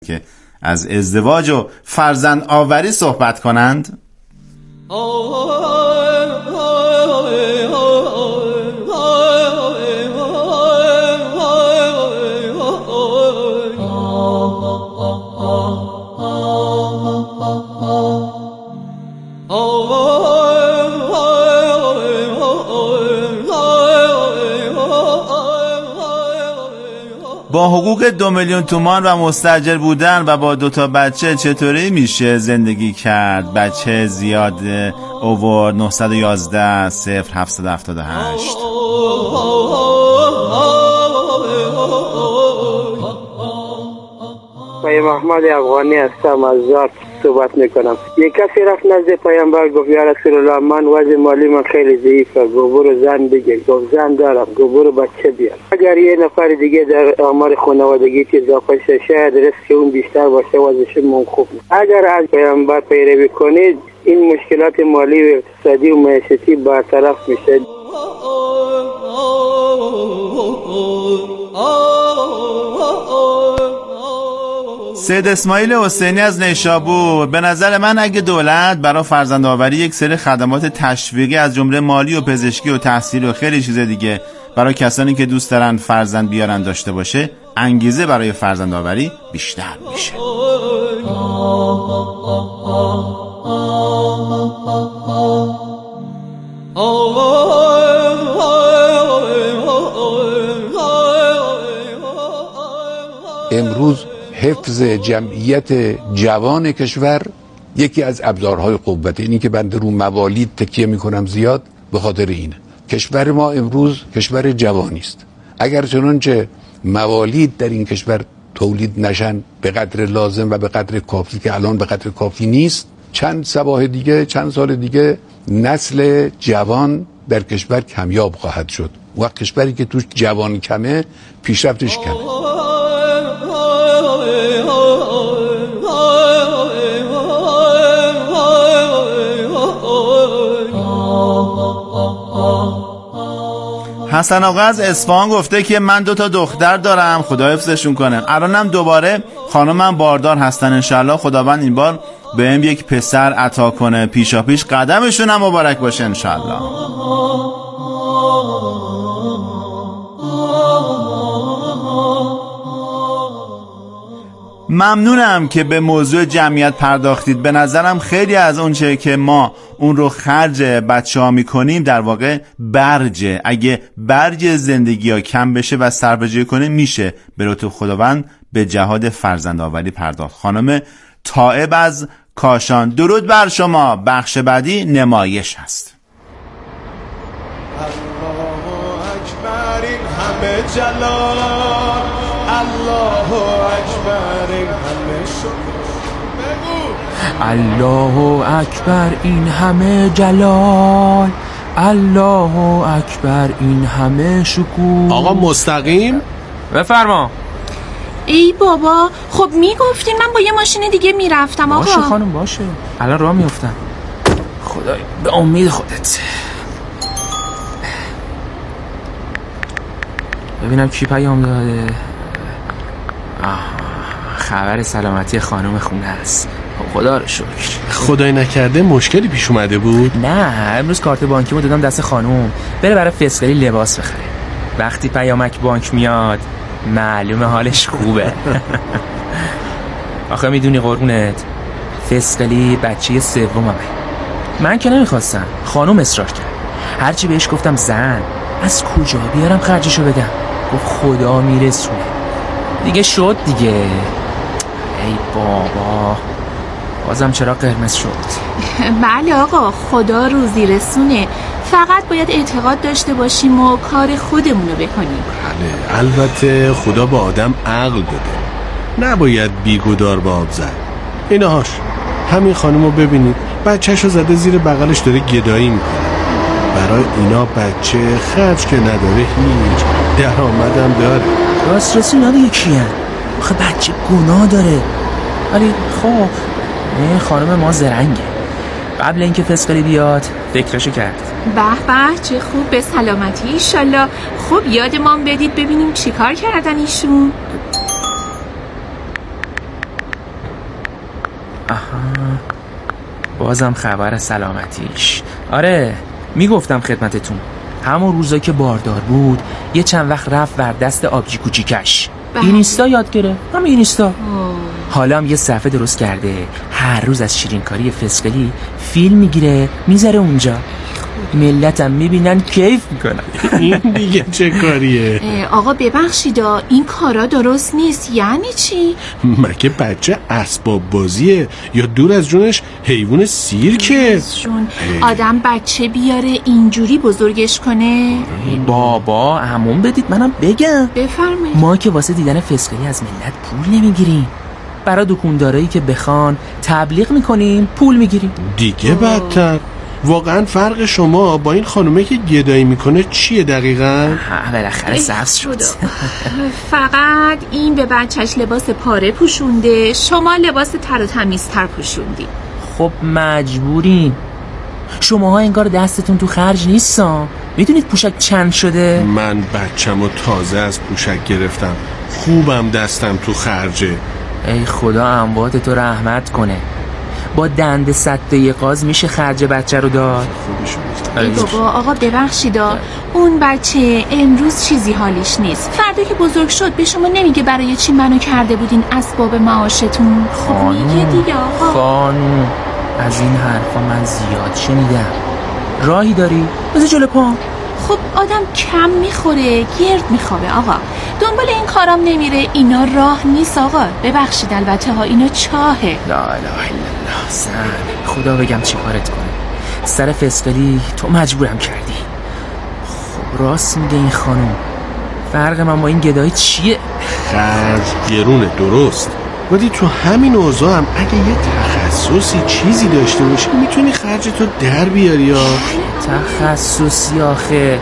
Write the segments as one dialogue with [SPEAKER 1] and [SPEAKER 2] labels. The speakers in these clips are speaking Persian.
[SPEAKER 1] که از ازدواج و فرزند آوری صحبت کنند؟ با حقوق 2 میلیون تومان و مستاجر بودن و با 2 بچه چطوری میشه زندگی کرد؟ بچه زیاد اوور 911 0778.
[SPEAKER 2] پای محمد افغانی هستم، از زارت صحبت میکنم. یک کسی رفت نزد پیامبر گفت یا رسول الله من وضع مالی من خیلی ضعیفه، گفت برو زن بگیر. گفت زن دارم. گفت برو بچه بیار. اگر یه نفر دیگه در آمار خانوادگی اضافه شه شاید رزق اون بیشتر باشه، وضعش من خوب. اگر از پیامبر پیروی کنید این مشکلات مالی و اقتصادی و معیشتی برطرف میشه.
[SPEAKER 1] سید اسماعیل حسینی از نیشابور: به نظر من اگه دولت برای فرزندآوری یک سری خدمات تشویقی از جمله مالی و پزشکی و تحصیل و خیلی چیز دیگه برای کسانی که دوست دارن فرزند بیارن داشته باشه، انگیزه برای فرزندآوری بیشتر میشه.
[SPEAKER 3] امروز حفظ جمعیت جوان کشور یکی از ابزارهای قوت. اینی که بنده رو موالید تکیه میکنم زیاد به خاطر اینه. کشور ما امروز کشور جوانی است. اگر چنانچه موالید در این کشور تولید نشن به قدر لازم و به قدر کافی که الان به قدر کافی نیست، چند سال دیگه نسل جوان در کشور کمیاب خواهد شد. و کشوری که توش جوان کمه پیشرفتش کمه.
[SPEAKER 1] حسن آقا از اصفهان گفته که من 2 دختر دارم، خدا حفظشون کنه. الانم دوباره خانمم باردار هستن، انشالله خداوند این بار بهم یک پسر عطا کنه. پیشا پیش قدمشون هم مبارک باشه انشالله. ممنونم که به موضوع جمعیت پرداختید. به نظرم خیلی از اون چه که ما اون رو خرج بچه ها میکنیم در واقع برجه. اگه برج زندگی ها کم بشه و سربجه کنه میشه به لطف خداوند به جهاد فرزند آوری پرداخت. خانم طائب از کاشان: درود بر شما. بخش بعدی نمایش هست.
[SPEAKER 4] الله اکبر این همه جلال، الله اکبر این همه شکر.
[SPEAKER 5] الله اکبر این همه جلال، الله اکبر این همه شکوه.
[SPEAKER 6] آقا مستقیم
[SPEAKER 5] بفرما.
[SPEAKER 7] ای بابا خب میگفتین من با یه ماشین دیگه میرفتم. آقا
[SPEAKER 5] باشه خانم باشه، الان راه میافتم. خدای به امید خودت. ببینم کی پیام داده. خبر سلامتی خانم خونه است. خدا رو شکر.
[SPEAKER 6] خدای نکرده مشکلی پیش اومده بود؟
[SPEAKER 5] نه امروز کارت بانکیمو دادم دست خانم بره برای فسقلی لباس بخره. وقتی پیامک بانک میاد معلومه حالش خوبه. آخه میدونی قربونت فسقلی بچه سوممه. من که نمیخواستم، خانم اصرار کرد. هرچی بهش گفتم زن از کجا بیارم خرجشو بدم، گفت خدا میرسونه. دیگه شد دیگه. ای بابا بازم چرا قرمز شد؟
[SPEAKER 7] بله آقا خدا روزی رسونه، فقط باید اعتقاد داشته باشیم و کار خودمونو بکنیم.
[SPEAKER 6] بله البته خدا با آدم عقل داده، نباید بیگودار با آب زد. اینهاش همین خانومو ببینید بچه‌شو زده زیر بغلش داره گدایی میکنه. برای اینا بچه خرج که نداره هیچ درآمدم داره.
[SPEAKER 5] راست اینا دیگه کیه؟ آخه بچه گناه داره. ولی خب این خانم ما زرنگه، قبل اینکه فسقلی بیاد فکرشو کرد.
[SPEAKER 7] به به چه خوب، به سلامتی ایشالله. خب یادمان بدید ببینیم چی کار کردن ایشون.
[SPEAKER 5] بازم خبر سلامتیش. آره میگفتم خدمتتون، همون روزا که باردار بود یه چند وقت رفت ور دست آبجی کوچیکش. اینستا یاد گرفت، همین اینستا. حالا هم یه صفحه درست کرده، هر روز از شیرینکاری فسقلی فیلم میگیره میذاره اونجا، ملتم میبینن کیف میکنن.
[SPEAKER 6] این دیگه چه کاریه؟
[SPEAKER 7] آقا ببخشید این کارا درست نیست. یعنی چی؟
[SPEAKER 6] مگه بچه اسباب بازیه یا دور از جونش حیوان سیرکه؟
[SPEAKER 7] آدم بچه بیاره اینجوری بزرگش کنه؟
[SPEAKER 5] بابا همون بدید منم بگم.
[SPEAKER 7] بفرمایید.
[SPEAKER 5] ما که واسه دیدن فسقلی از ملت پول نمیگیریم، برای دکوندارایی که بخوان تبلیغ میکنیم پول میگیریم.
[SPEAKER 6] دیگه بدتر. واقعا فرق شما با این خانومه که گدایی میکنه چیه دقیقاً؟
[SPEAKER 5] بالاخره سبز شد.
[SPEAKER 7] فقط این به بچهش لباس پاره پوشونده، شما لباس تر و تمیزتر پوشوندی.
[SPEAKER 5] خب مجبورین. شماها انگار دستتون تو خرج نیستن. میدونید پوشک چند شده؟
[SPEAKER 6] من بچه‌مو تازه از پوشک گرفتم، خوبم دستم تو خرجه.
[SPEAKER 5] ای خدا اموات تو رحمت کنه. با دند سده قاز میشه خرج بچه رو داد؟
[SPEAKER 7] ای بابا آقا ببخشید اون بچه امروز چیزی حالیش نیست، فردا که بزرگ شد به شما نمیگه برای چی منو کرده بودین اسباب معاشتون. خب میگه دیگه آقا.
[SPEAKER 5] خانوم از این حرفا من زیاد شنیدم. راهی داری؟ بذار جلو پا.
[SPEAKER 7] خب آدم کم میخوره گرد میخوابه آقا، دنبال این کارام نمیره. اینا راه نیست آقا، ببخشید البته ها، اینا چاهه.
[SPEAKER 5] لا اله الا الله. زن خدا بگم چی کارت کنه، سر فسقلی تو مجبورم کردی. خب راست میگه این خانم، فرق من با این گدایی چیه؟
[SPEAKER 6] خرج گرونه درست، ولی تو همین اوضاع هم اگه یه تخصصی چیزی داشته باشی میتونی خرجتو در بیاری. یا
[SPEAKER 5] تخصصی آخه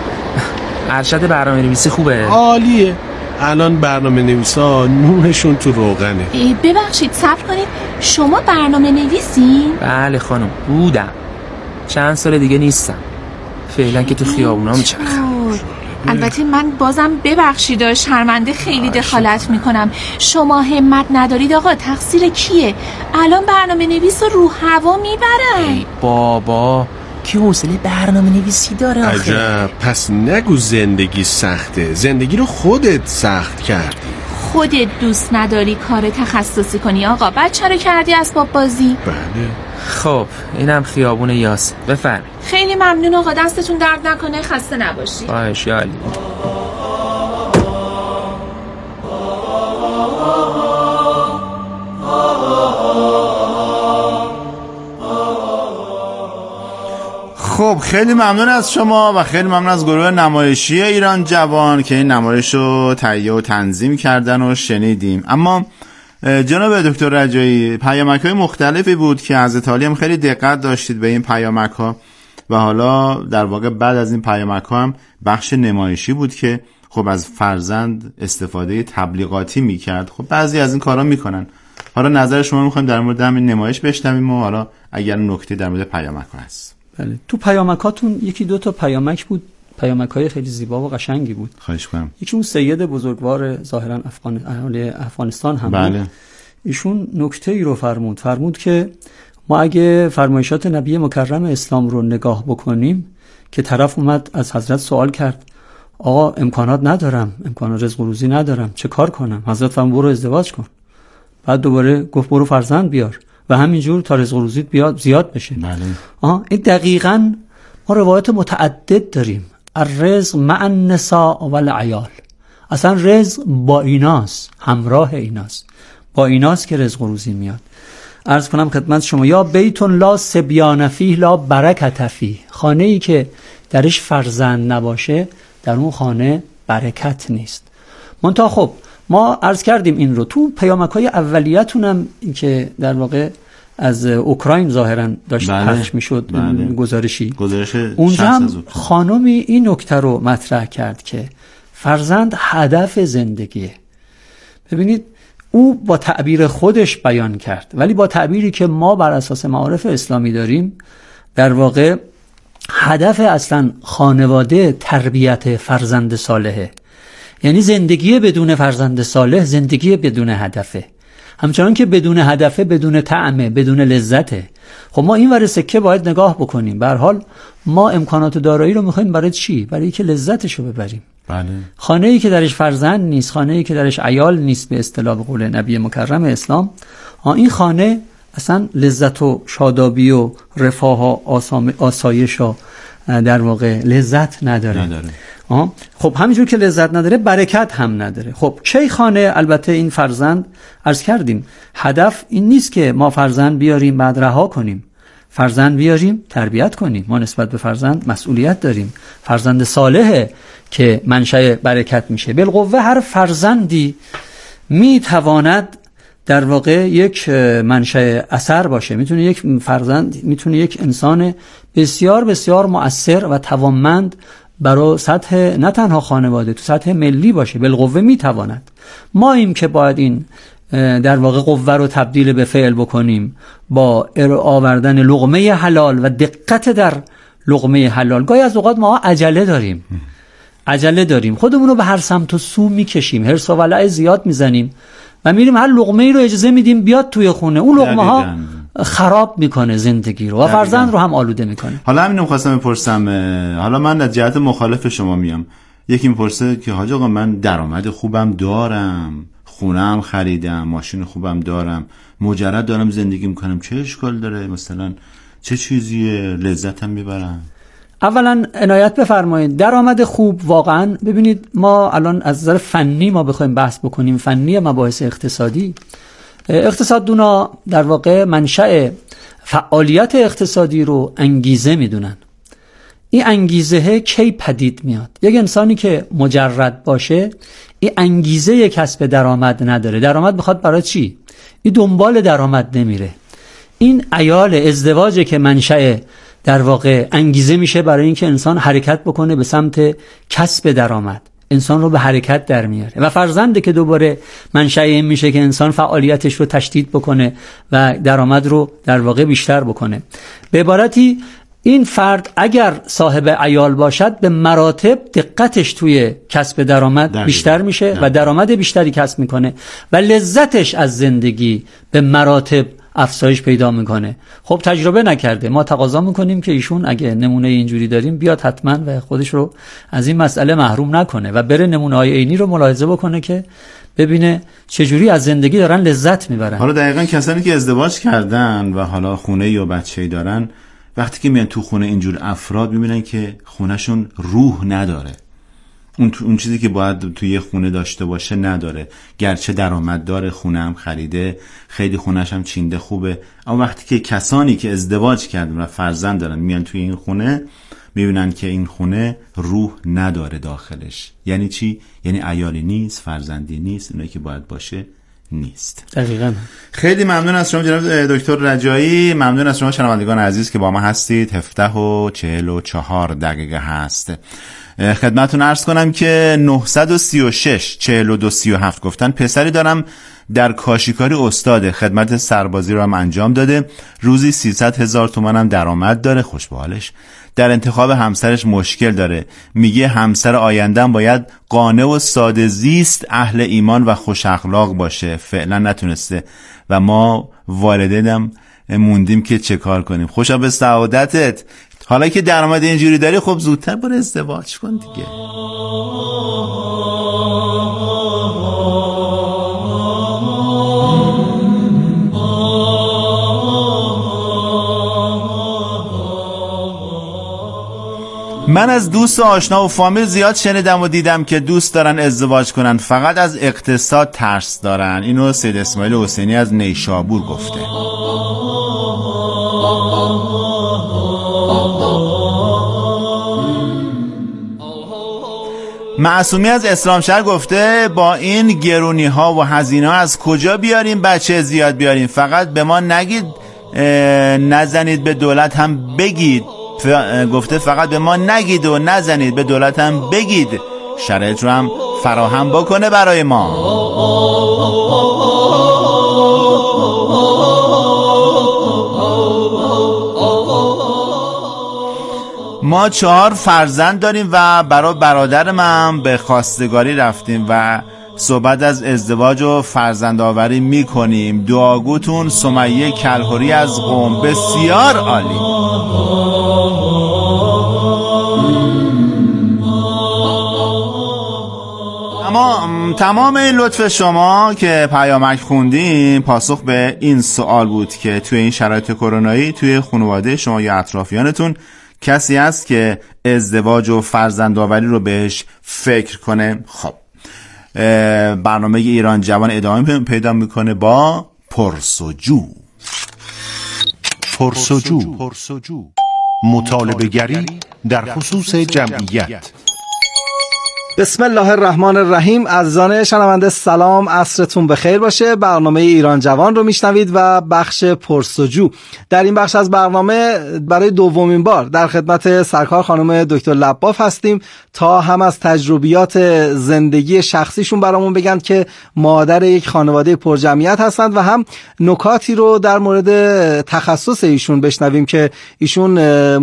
[SPEAKER 5] ارشد برنامه نویسی خوبه؟
[SPEAKER 6] عالیه. الان برنامه نویسا نونشون تو روغنه.
[SPEAKER 7] ببخشید صبر کنید، شما برنامه نویسین؟
[SPEAKER 5] بله خانم بودم، چند سال دیگه نیستم، فعلا که تو خیابونا میچرخم.
[SPEAKER 7] البته من بازم ببخشید شرمنده خیلی دخالت میکنم، شما همت ندارید آقا، تقصیر کیه؟ الان برنامه نویس رو هوا میبرن.
[SPEAKER 5] ای بابا کی حوصله برنامه نویسی داره آخه؟
[SPEAKER 6] عجب، پس نگو زندگی سخته، زندگی رو خودت سخت کردی.
[SPEAKER 7] خودت دوست نداری کار تخصصی کنی آقا، بچه رو کردی اسباب بازی.
[SPEAKER 6] بله.
[SPEAKER 5] خب اینم خیابون یاسر، بفرمایید.
[SPEAKER 7] خیلی ممنون آقا، دستتون درد نکنه، خسته نباشی.
[SPEAKER 5] باشه علی.
[SPEAKER 1] خب خیلی ممنون از شما و خیلی ممنون از گروه نمایشی ایران جوان که این نمایش رو تهیه و تنظیم کردن و شنیدیم. اما جناب دکتر رجایی، پیامک‌های مختلفی بود که حضرت عالی هم خیلی دقت داشتید به این پیامک‌ها و حالا در واقع بعد از این پیامک‌ها هم بخش نمایشی بود که خب از فرزند استفاده تبلیغاتی می‌کرد. خب بعضی از این کارا می‌کنن. حالا نظر شما می‌خوایم در مورد همین نمایش بشنویم و حالا اگر نکته در مورد پیامک‌ها هست.
[SPEAKER 8] بله. تو پیامکاتون یکی دو تا پیامک بود، پیامک‌های خیلی زیبا و قشنگی بود.
[SPEAKER 1] خواهش کنم.
[SPEAKER 8] یکی اون سید بزرگوار ظاهرا افغانستان هم
[SPEAKER 1] بله.
[SPEAKER 8] بود. ایشون نکته‌ای رو فرمود که ما اگه فرمایشات نبی مکرم اسلام رو نگاه بکنیم که طرف اومد از حضرت سوال کرد آقا امکانات ندارم، امکانات رزق و روزی ندارم، چه کار کنم؟ حضرت فرمود برو ازدواج کن. بعد دوباره گفت برو فرزند بیار و همینجور تا رزق و روزیت بیاد زیاد بشه.
[SPEAKER 1] بله.
[SPEAKER 8] این دقیقاً ما روایت متعدد داریم، الرزق مع النساء والعیال. اصلا رزق با ایناست، همراه ایناست، با ایناست که رزق و روزی میاد. عرض کنم خدمت شما یا بیتون لا صبیان فیه لا برکت فیه، خانه ای که درش فرزند نباشه در اون خانه برکت نیست. منتها خب ما عرض کردیم این رو تو پیامک‌های اولیتون هم که در واقع از اوکراین ظاهرا داشت پخش میشد.
[SPEAKER 1] بله.
[SPEAKER 8] گزارش
[SPEAKER 1] اونجا
[SPEAKER 8] هم خانمی این نکته رو مطرح کرد که فرزند هدف زندگیه. ببینید او با تعبیر خودش بیان کرد، ولی با تعبیری که ما بر اساس معارف اسلامی داریم در واقع هدف اصلا خانواده تربیت فرزند صالحه. یعنی زندگی بدون فرزند صالح زندگی بدون هدفه. همچنان که بدون هدفه، بدون طعمه، بدون لذته. خب ما این ور سکه باید نگاه بکنیم. به هر حال ما امکانات دارایی رو میخوایم برای چی؟ برای اینکه لذتشو ببریم.
[SPEAKER 1] بله.
[SPEAKER 8] خانه‌ای که درش فرزند نیست، خانه‌ای که درش عیال نیست، به اصطلاح به قول نبی مکرم اسلام، این خانه اصلا لذت و شادابی و رفاه و آسایش و در واقع لذت نداره. خب همینجور که لذت نداره، برکت هم نداره. خب کی خانه؟ البته این فرزند، عرض کردیم هدف این نیست که ما فرزند بیاریم بعد رها کنیم. فرزند بیاریم تربیت کنیم. ما نسبت به فرزند مسئولیت داریم. فرزند صالحه که منشأ برکت میشه. بالقوه هر فرزندی میتواند در واقع یک منشأ اثر باشه. میتونه یک فرزند، میتونه یک انسان بسیار بسیار مؤثر و توانمند برای سطح نه تنها خانواده، تو سطح ملی باشه. بالقوه میتواند. ما ایم که باید این در واقع قوه رو تبدیل به فعل بکنیم با آوردن لقمه حلال و دقت در لقمه حلال. گاهی از اوقات ما عجله داریم، خودمون رو به هر سمت و سو میکشیم، حرص و ولع زیاد میزنیم و میریم هر لقمه ای رو اجازه میدیم بیاد توی خونه. اون لقمه ها خراب میکنه زندگی رو و فرزند رو هم آلوده میکنه.
[SPEAKER 1] حالا همینو خواستم بپرسم، حالا من از جهت مخالف شما میام. یکی میپرسه که حاج آقا من درآمد خوبم دارم، خونه‌ام خریدم، ماشین خوبم دارم، مجرد دارم زندگی میکنم، چه اشکال داره؟ مثلا چه چیزیه؟ لذتم میبرم.
[SPEAKER 8] اولا عنایت بفرمایید، درآمد خوب واقعا، ببینید ما الان از نظر فنی ما بخوایم بحث بکنیم، فنی مباحث اقتصادی، اقتصاددونا در واقع منشأ فعالیت اقتصادی رو انگیزه میدونن. این انگیزه کی پدید میاد؟ یک انسانی که مجرد باشه این انگیزه کسب درآمد نداره. درآمد بخواد برای چی؟ این دنبال درآمد نمیره. این عیال ازدواجه که منشأ در واقع انگیزه میشه برای اینکه انسان حرکت بکنه به سمت کسب درآمد، انسان رو به حرکت در میاره. و فرزنده که دوباره منشأ این میشه که انسان فعالیتش رو تشدید بکنه و درآمد رو در واقع بیشتر بکنه. به عبارتی این فرد اگر صاحب عیال باشد به مراتب دقتش توی کسب درآمد بیشتر میشه و درآمد بیشتری کسب میکنه و لذتش از زندگی به مراتب افزایش پیدا میکنه. خب تجربه نکرده، ما تقاضا میکنیم که ایشون اگه نمونه اینجوری داریم بیاد حتما و خودش رو از این مسئله محروم نکنه و بره نمونه‌های عینی رو ملاحظه بکنه که ببینه چجوری از زندگی دارن لذت میبرن.
[SPEAKER 1] حالا دقیقاً کسانی که ازدواج کردن و حالا خونه یا بچه‌ای دارن، وقتی که میان تو خونه اینجور افراد میبینن که خونهشون روح نداره. اون چیزی که باید توی خونه داشته باشه نداره. گرچه درآمد داره، خونه هم خریده، خیلی خونهش هم چینده خوبه، اما وقتی که کسانی که ازدواج کردن و فرزند دارن میان توی این خونه میبینن که این خونه روح نداره داخلش. یعنی چی؟ یعنی عیالی نیست، فرزندی نیست، اونایی که باید باشه نیست.
[SPEAKER 8] دقیقاً.
[SPEAKER 1] خیلی ممنون از شما جناب دکتر رجایی. ممنون از شما شنوندگان عزیز که با ما هستید. 7:44 هست. خدمتتون عرض کنم که 936 42 37 گفتن پسری دارم در کاشیکاری استاده، خدمت سربازی رو هم انجام داده، روزی 300,000 تومان هم درآمد داره، خوش به حالش. در انتخاب همسرش مشکل داره، میگه همسر آینده‌ام باید قانع و ساده زیست، اهل ایمان و خوش اخلاق باشه. فعلا نتونسته و ما والدینم موندیم که چه کار کنیم. خوشا به سعادتت. حالا که درآمد اینجوری داری، خب زودتر برو ازدواج کن دیگه. من از دوست و آشنا و فامیل زیاد شنیدم و دیدم که دوست دارن ازدواج کنن، فقط از اقتصاد ترس دارن. اینو سید اسماعیل حسینی از نیشابور گفته. معصومی از اسلامشهر گفته با این گرونی ها و هزینه ها از کجا بیاریم بچه زیاد بیاریم؟ فقط به ما نگید نزنید به دولت هم بگید. گفته فقط به ما نگید و نزنید، به دولت هم بگید شرایط رو هم فراهم بکنه برای ما. ما 4 فرزند داریم و برای برادرم هم به خواستگاری رفتیم و صحبت از ازدواج و فرزندآوری میکنیم. دعاگوتون سمیه کلهوری از قم. بسیار عالی. اما تمام این لطف شما که پیامک خوندیم پاسخ به این سوال بود که توی این شرایط کرونایی توی خانواده شما یا اطرافیانتون کسی هست که ازدواج و فرزندآوری رو بهش فکر کنه. خب برنامه ایران جوان ادامه پیدا میکنه با پرس‌وجو.
[SPEAKER 6] پرس‌وجو، مطالبه گری در خصوص جمعیت.
[SPEAKER 9] بسم الله الرحمن الرحیم. عزیزان شنونده سلام، عصرتون بخیر باشه. برنامه ایران جوان رو میشنوید و بخش پرس‌وجو. در این بخش از برنامه برای دومین بار در خدمت سرکار خانم دکتر لباف هستیم تا هم از تجربیات زندگی شخصیشون برامون بگن که مادر یک خانواده پرجمعیت هستند و هم نکاتی رو در مورد تخصص ایشون بشنویم که ایشون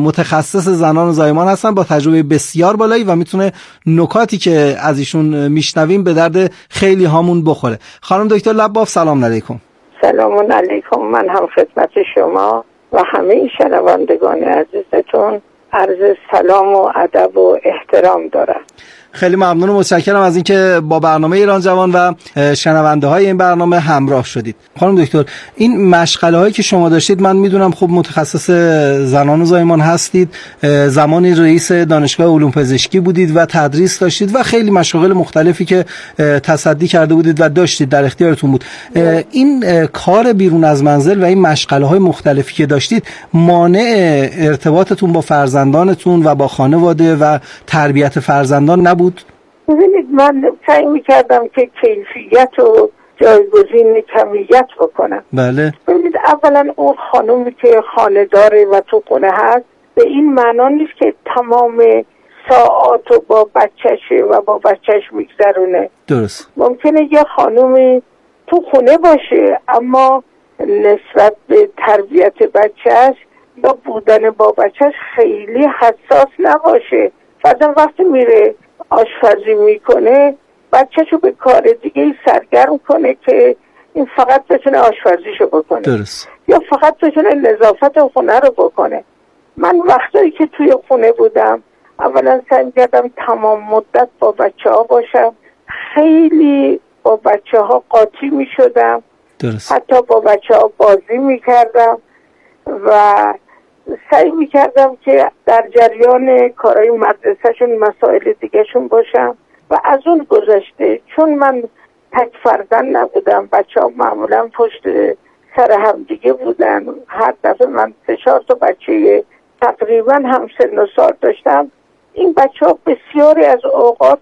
[SPEAKER 9] متخصص زنان و زایمان هستن با تجربه بسیار بالایی و میتونه نکاتی که از ایشون میشنویم به درد خیلی هامون بخوره. خانم دکتر لباف سلام علیکم.
[SPEAKER 10] سلام علیکم. من هم خدمت شما و همه شنوندگان عزیزتون عرض سلام و ادب و احترام دارم.
[SPEAKER 9] خیلی ممنون و متشکرم از اینکه با برنامه ایران جوان و شنونده های این برنامه همراه شدید. خانم دکتر، این مشغله هایی که شما داشتید من میدونم خب متخصص زنان و زایمان هستید، زمانی رئیس دانشگاه علوم پزشکی بودید و تدریس داشتید و خیلی مشاغل مختلفی که تصدی کرده بودید و داشتید در اختیارتون بود. این کار بیرون از منزل و این مشغله های مختلفی که داشتید مانع ارتباطتون با فرزندانتون و با خانواده و تربیت فرزندان نبود؟
[SPEAKER 10] ببینید، من سعی میکردم که کیفیت و جایگزین کمیت بکنم.
[SPEAKER 9] بله.
[SPEAKER 10] ببینید، اولا اون خانومی که خانه داره و تو خونه هست به این معنا نیست که تمام ساعاتو با بچه‌شه و با بچه‌ش میگذرونه.
[SPEAKER 9] درست.
[SPEAKER 10] ممکنه یه خانومی تو خونه باشه اما نسبت به تربیت بچه‌ش یا بودن با بچه‌ش خیلی حساس نباشه. مثلا وقتی میره آشپزی میکنه بچه‌شو به کار دیگه سرگرم کنه که این فقط بتونه آشپزیشو بکنه.
[SPEAKER 9] درست.
[SPEAKER 10] یا فقط بتونه نظافت خونه رو بکنه. من وقتایی که توی خونه بودم اولا سعی کردم تمام مدت با بچه‌ها باشم. خیلی با بچه‌ها قاطی میشدم.
[SPEAKER 9] درست.
[SPEAKER 10] حتی با بچه‌ها بازی میکردم و سعی میکردم که در جریان کارهای مدرسهشون مسائل دیگهشون باشم. و از اون گذشته چون من تک فرزند نبودم، بچه ها معمولا پشت سر هم دیگه بودن، هر دفعه من 3-4 تا بچه تقریبا هم سن و سال داشتم، این بچه ها بسیاری از اوقات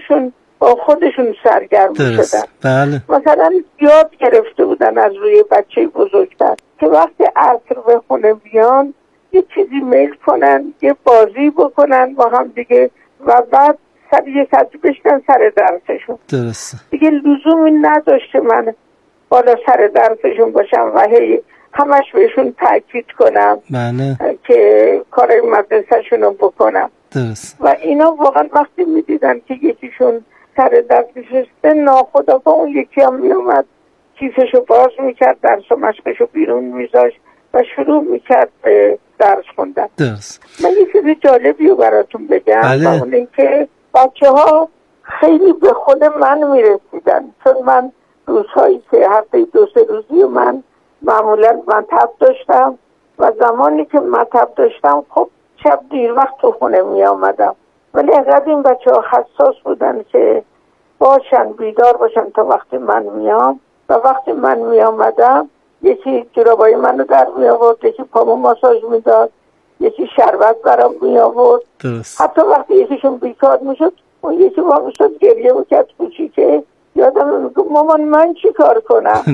[SPEAKER 10] با خودشون سرگرم شدن.
[SPEAKER 9] بله.
[SPEAKER 10] مثلا یاد گرفته بودن از روی بچه بزرگتر که وقتی عصر به خونه بیان یه چیزی میل کنن، یه بازی بکنن با هم دیگه و بعد سر یه ساعتی بشکن سر درسشون.
[SPEAKER 9] درست.
[SPEAKER 10] دیگه لزومی نداشته من بالا سر درسشون باشم و همش بهشون تاکید کنم.
[SPEAKER 9] بله.
[SPEAKER 10] که کارهای مدرسهشون رو بکنم.
[SPEAKER 9] درست.
[SPEAKER 10] و اینا واقعا وقتی میدیدن که یکیشون سر درس نشسته ناخودآگاه اون یکی هم میومد کیفشو باز میکرد، درس و مشقشو بیرون میذاشت و شروع میکرد به درس خوندن.
[SPEAKER 9] درست.
[SPEAKER 10] من یه چیز جالبی رو براتون بگم.
[SPEAKER 9] بله.
[SPEAKER 10] اون اینکه بچه ها خیلی به خود من میرسیدن، چون من روزهایی که هفته 2-3 روزی من معمولا مطب داشتم و زمانی که مطب داشتم خب شب دیر وقت تو خونه می آمدم، ولی اینقدر این بچه ها حساس بودن که باشن بیدار باشن تا وقتی من میام و وقتی من می آمدم یکی جرابای منو در می آورد، یکی پامو ماساژ میداد، یکی شربت برام می آورد. حتی وقتی یکیشون بیکار میشد اون یکی با میشد گریه میکرد کوچیکه، یادم میگه مامان من چی کار کنم.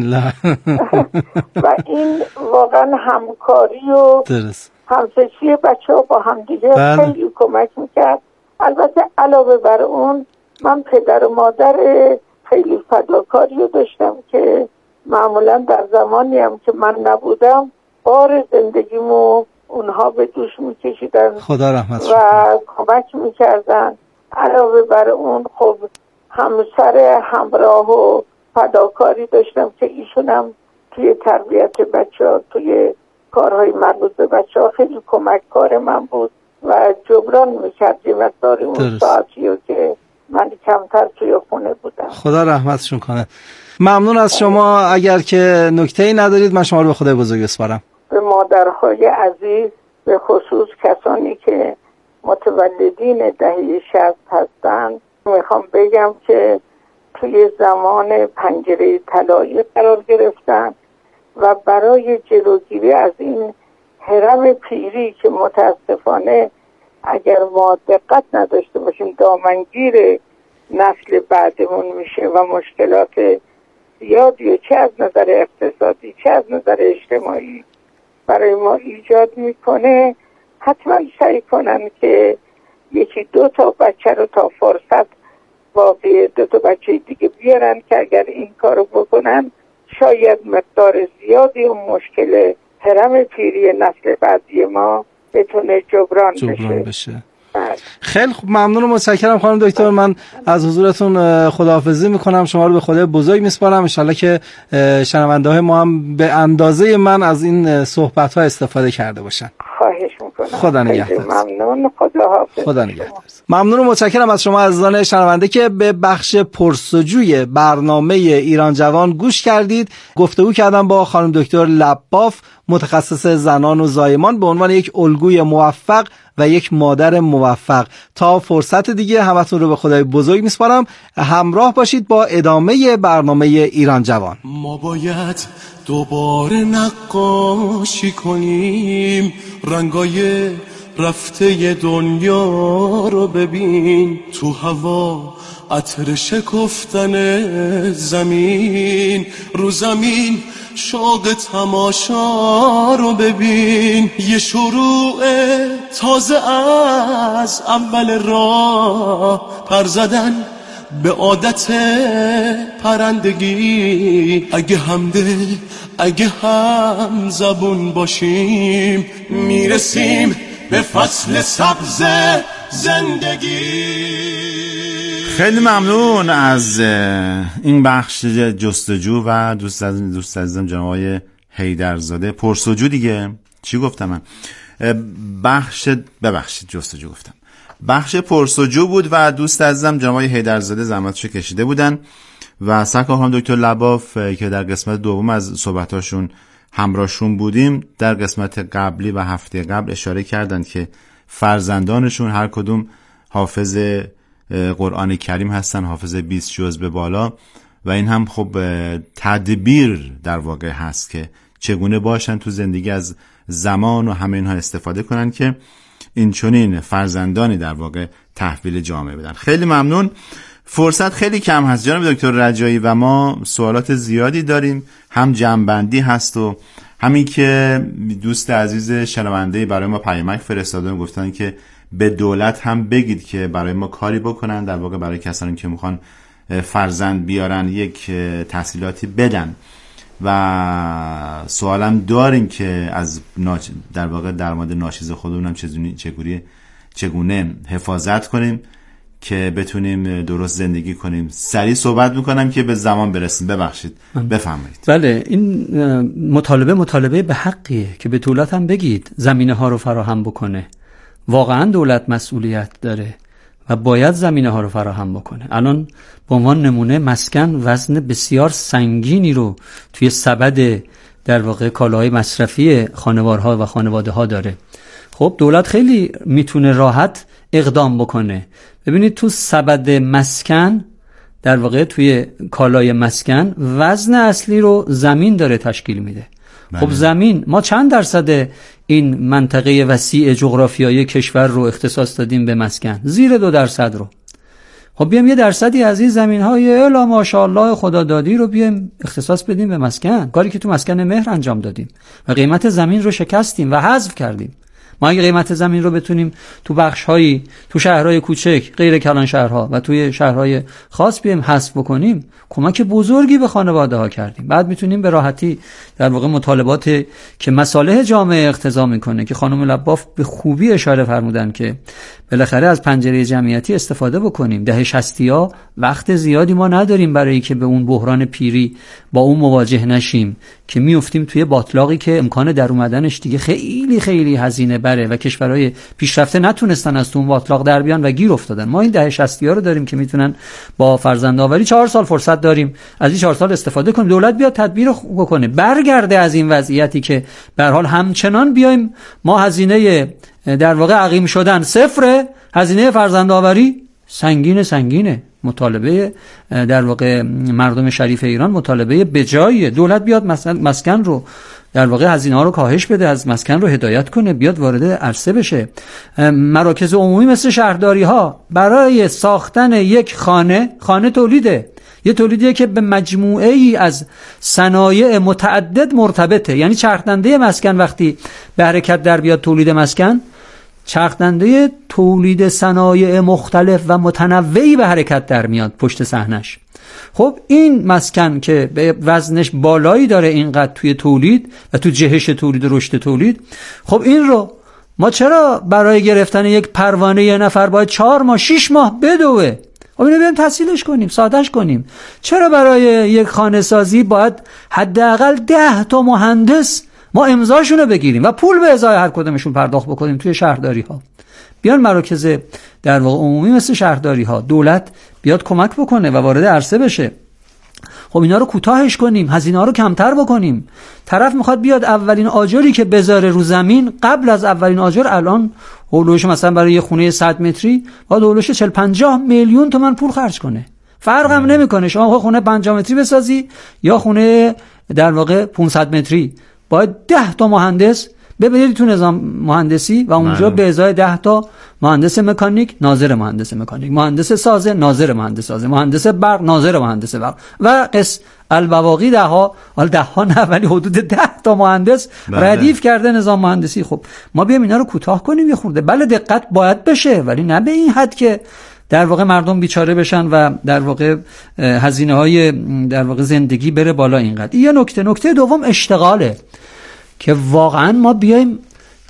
[SPEAKER 10] و این واقعا همکاری و همفکری بچه ها با هم دیگه خیلی کمک میکرد. البته علاوه بر اون من پدر و مادر خیلی فداکاری رو داشتم که معمولا در زمانی هم که من نبودم بار زندگیمو اونها به دوش میکشیدن
[SPEAKER 9] خدا رحمت
[SPEAKER 10] و کمک میکردن. علاوه بر اون خب همسر همراه و فداکاری داشتم که ایشونم توی تربیت بچه‌ها، توی کارهای مربوط به بچه‌ها خیلی کمککار من بود و جبران میکرد یه مقداری اون ساعتی که من کمتر توی خونه بودم.
[SPEAKER 9] خدا رحمتشون کنه. ممنون از شما. اگر که نکته‌ای ندارید من شما رو به خدای بزرگ بسپارم.
[SPEAKER 10] به مادرهای عزیز، به خصوص کسانی که متولدین دهه 60 هستند، میخوام بگم که توی زمان پنجره طلایی قرار گرفتن و برای جلوگیری از این هرم پیری که متاسفانه اگر ما دقت نداشته باشیم دامنگیر نسل بعدمون میشه و مشکلات زیادی چه از نظر اقتصادی چه از نظر اجتماعی برای ما ایجاد میکنه، حتما سعی کنن که یکی دو تا بچه رو تا فرصت واقعی دو تا بچه دیگه بیارن که اگر این کارو بکنن شاید مقدار زیادی اون مشکل هرم پیری نسل بعدی ما بتونه جبران بشه.
[SPEAKER 9] خیلی خوب، ممنون و متشکرم خانم دکتر. من از حضورتون خداحافظی میکنم، شما رو به خدای بزرگ میسپارم. ان شاءالله که شنونده های ما هم به اندازه من از این صحبت ها استفاده کرده باشن.
[SPEAKER 10] خواهش میکنم.
[SPEAKER 9] خدا نگهدار.
[SPEAKER 10] ممنون. خداحافظ.
[SPEAKER 9] خدا نگهدار. ممنون و متشکرم از شما عزیزان شنونده که به بخش پرسجوی برنامه ایران جوان گوش کردید. گفتگو کردم با خانم دکتر لباف، متخصص زنان و زایمان، به عنوان یک الگوی موفق و یک مادر موفق. تا فرصت دیگه همتون رو به خدای بزرگ میسپارم. همراه باشید با ادامه برنامه ایران جوان.
[SPEAKER 4] ما باید دوباره نقاشی کنیم، رنگای رفته دنیا رو ببین، تو هوا عطر شکفتن زمین، رو زمین شوق تماشا رو ببین، یه شروع تازه از اول راه، پر زدن به عادت پرندگی، اگه همدل اگه هم زبون باشیم میرسیم به فصل سبز زندگی.
[SPEAKER 1] خیلی ممنون از این بخش جستجو و دوست عزیزم جناب آقای حیدرزاده. پرسجو دیگه چی گفتم من؟ جستجو گفتم. بخش پرسجو بود و دوست عزیزم جناب آقای حیدرزاده زحمتشو کشیده بودن و سرکار خانم دکتر لباف که در قسمت دوم از صحبتاشون همراهشون بودیم، در قسمت قبلی و هفته قبل اشاره کردند که فرزندانشون هر کدوم حافظ قرآن کریم هستن، حافظ 20 جزء به بالا، و این هم خب تدبیر در واقع هست که چگونه باشن تو زندگی از زمان و همه اینها استفاده کنن که این چنین فرزندانی در واقع تحویل جامعه بدن. خیلی ممنون. فرصت خیلی کم هست جناب دکتر رجایی و ما سوالات زیادی داریم، هم جمع‌بندی هست و همین که دوست عزیز شنونده برای ما پیامک فرستادن و گفتن که به دولت هم بگید که برای ما کاری بکنن، در واقع برای کسانی که میخوان فرزند بیارن یک تحصیلاتی بدن. و سوالم داریم که از در واقع در مورد ناچیز خودمون هم چگونه حفاظت کنیم که بتونیم درست زندگی کنیم. سریع صحبت میکنم که به زمان برسیم. ببخشید، بفرمایید.
[SPEAKER 8] بله، این مطالبه به حقیه که به دولت هم بگید زمینه ها رو فراهم بکنه. واقعا دولت مسئولیت داره و باید زمینه ها رو فراهم بکنه. الان به عنوان نمونه مسکن وزن بسیار سنگینی رو توی سبد در واقع کالاهای مصرفی خانوارها و خانواده ها داره. خب دولت خیلی میتونه راحت اقدام بکنه. ببینید تو سبد مسکن در واقع توی کالای مسکن وزن اصلی رو زمین داره تشکیل میده. بله. خب زمین، ما چند درصد این منطقه وسیع جغرافیایی کشور رو اختصاص دادیم به مسکن؟ زیر 2% رو. خب بیام 1% از این زمین‌های الا ماشاءالله خدادادی رو بیام اختصاص بدیم به مسکن، کاری که تو مسکن مهر انجام دادیم و قیمت زمین رو شکستیم و حذف کردیم. ما اگه قیمت زمین رو بتونیم تو بخش‌هایی، تو شهرهای کوچک غیر کلان شهرها و توی شهرهای خاص بیایم حذف بکنیم، کمک بزرگی به خانواده‌ها کردیم. بعد میتونیم به راحتی در واقع مطالبات که مصالح جامعه اقتضا میکنه که خانم لباف به خوبی اشاره فرمودن که بالاخره از پنجره جمعیتی استفاده بکنیم. دهه 60ها وقت زیادی ما نداریم برای که به اون بحران پیری با اون مواجه نشیم که میافتیم توی باطلاقی که امکان در اومدنش دیگه خیلی خیلی هزینه بره و کشورهای پیشرفته نتونستن از اون باطلاق در بیان و گیر افتادن. ما این دهه 60ها رو داریم که میتونن با فرزندآوری 4 سال فرصت داریم، از این 4 سال استفاده کنیم، دولت بیاد تدبیر بکنه، برگرده از این وضعیتی که به هر حال همچنان بیایم ما هزینه در واقع عقیم شدن صفره، هزینه فرزندآوری سنگینه. مطالبه در واقع مردم شریف ایران مطالبه بجاییه. دولت بیاد مسکن رو در واقع هزینه ها رو کاهش بده، از مسکن رو هدایت کنه، بیاد وارد عرصه بشه. مراکز عمومی مثل شهرداری ها برای ساختن یک خانه تولیده، یه تولیدیه که به مجموعه ای از صنایع متعدد مرتبطه. یعنی چرخدنده مسکن وقتی به حرکت در بیاد تولید مسکن، چرخدنده تولید صنایع مختلف و متنوعی به حرکت در میاد پشت صحنش. خب این مسکن که به وزنش بالایی داره اینقدر توی تولید و تو جهش تولید و رشد تولید، خب این رو ما چرا برای گرفتن یک پروانه یه نفر باید 4 ماه 6 ماه بدوه؟ خب اینو بیایم تسهیلش کنیم، سادهش کنیم. چرا برای یک خانه سازی باید حداقل 10 تا مهندس ما امضاشونو بگیریم و پول به ازای هر کدومشون پرداخت بکنیم توی شهرداری ها؟ بیان مراکز در واقع عمومی مثل شهرداری ها دولت بیاد کمک بکنه و وارد عرصه بشه. خب اینا رو کوتاهش کنیم، هزینه ها رو کمتر بکنیم. طرف میخواد بیاد اولین آجری که بذاره رو زمین، قبل از اولین آجر الان هولوش مثلا برای یه خونه 100 متری باید هولوش 40-50 میلیون تومان پول خرج کنه. فرق هم نمیکنه شما خونه 50 متری بسازی یا خونه در واقع 500 متری، باید 10 تا مهندس ببرید تو نظام مهندسی و اونجا به ازای 10 تا مهندس مکانیک، ناظر مهندس مکانیک، مهندس سازه، ناظر مهندس سازه، مهندس برق، ناظر مهندس برق و قص البواقی 10 ها، حالا 10 ها نه ولی حدود 10 تا مهندس ردیف کرده نظام مهندسی. خب ما بیایم اینا رو کوتاه کنیم یه خورده. بله دقت باید بشه ولی نه به این حد که در واقع مردم بیچاره بشن و در واقع هزینه های در واقع زندگی بره بالا اینقدر. یه نکته دوم اشتغاله که واقعا ما بیایم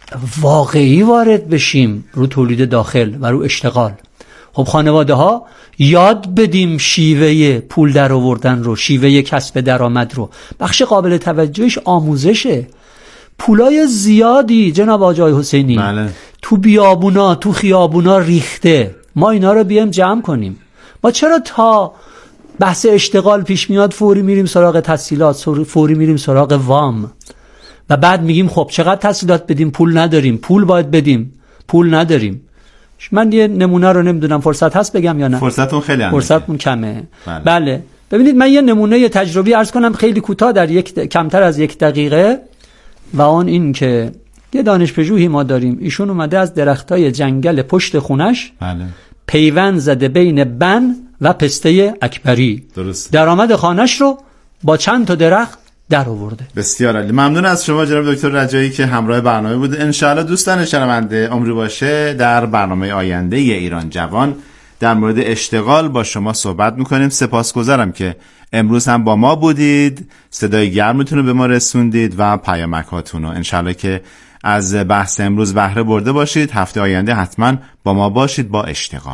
[SPEAKER 8] واقعی وارد بشیم رو تولید داخل و رو اشتغال. خب خانواده ها یاد بدیم شیوه پول در آوردن رو، شیوه کسب درآمد رو. بخش قابل توجهش آموزشه. پولای زیادی جناب آقای حسینی تو بیابونا تو خیابونا ریخته، ما اینا رو بیایم جمع کنیم. ما چرا تا بحث اشتغال پیش میاد فوری میریم سراغ تسهیلات، فوری میریم سراغ وام و بعد میگیم خب چقدر تسهیلات بدیم؟ پول نداریم، پول باید بدیم، پول نداریم. من یه نمونه رو نمیدونم فرصت هست بگم یا نه؟
[SPEAKER 1] فرصتون خیلی
[SPEAKER 8] فرصتون کمه. بله ببینید من یه نمونه تجربی عرض کنم خیلی کوتاه در کمتر از 1 دقیقه، و آن این که یه دانشپژوهی ما داریم، ایشون اومده از درختای جنگل پشت خونش پیوند زده بین بن و پسته اکبری. درست. درآمد خانش رو با چند تا درخت در آورده.
[SPEAKER 1] بسیار عالی. ممنون از شما جناب دکتر رجایی که همراه برنامه بود. ان شاءالله دوستان شنونده عمری باشه در برنامه آینده ایران جوان در مورد اشتغال با شما صحبت میکنیم. سپاسگزارم که امروز هم با ما بودید، صدای گرمتون رو به ما رسوندید و پیامکاتون رو. ان شاءالله که از بحث امروز بهره برده باشید. هفته آینده حتما با ما باشید با اشتغال.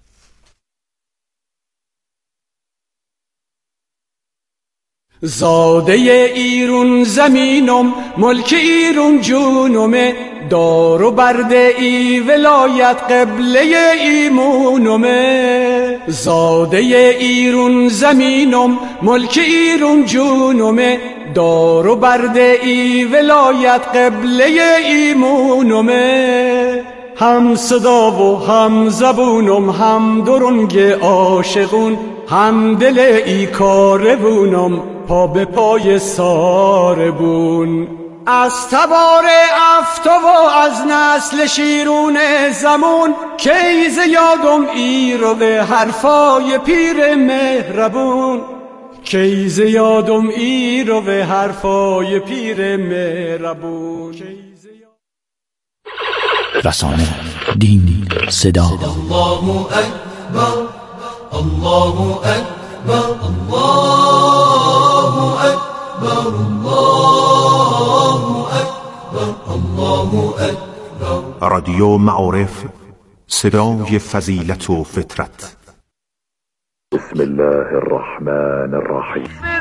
[SPEAKER 4] زاده ایرون زمینم، ملک ایرون جونم، دار و برده ای ولایت قبله ایمونم. زاده ایرون زمینم، ملک ایرون جونم، دار و برده ای ولایت قبله ایمونم. هم صدا و هم زبونم، هم درنگ عاشقون، هم دل ای کاربونم، پا به پای ساربون. از تبار افتا و از نسل شیرون زمون، کیز یادم ای رو به حرفای پیر مهربون. کیز یادم ای رو به حرفای پیر مهربون.
[SPEAKER 11] رسانه، دین، صدا.
[SPEAKER 12] الله اکبر، الله اکبر، الله اکبر، الله اکبر، الله اکبر.
[SPEAKER 13] رادیو معارف صدای فضیلت و فطرت.
[SPEAKER 14] بسم الله الرحمن الرحیم.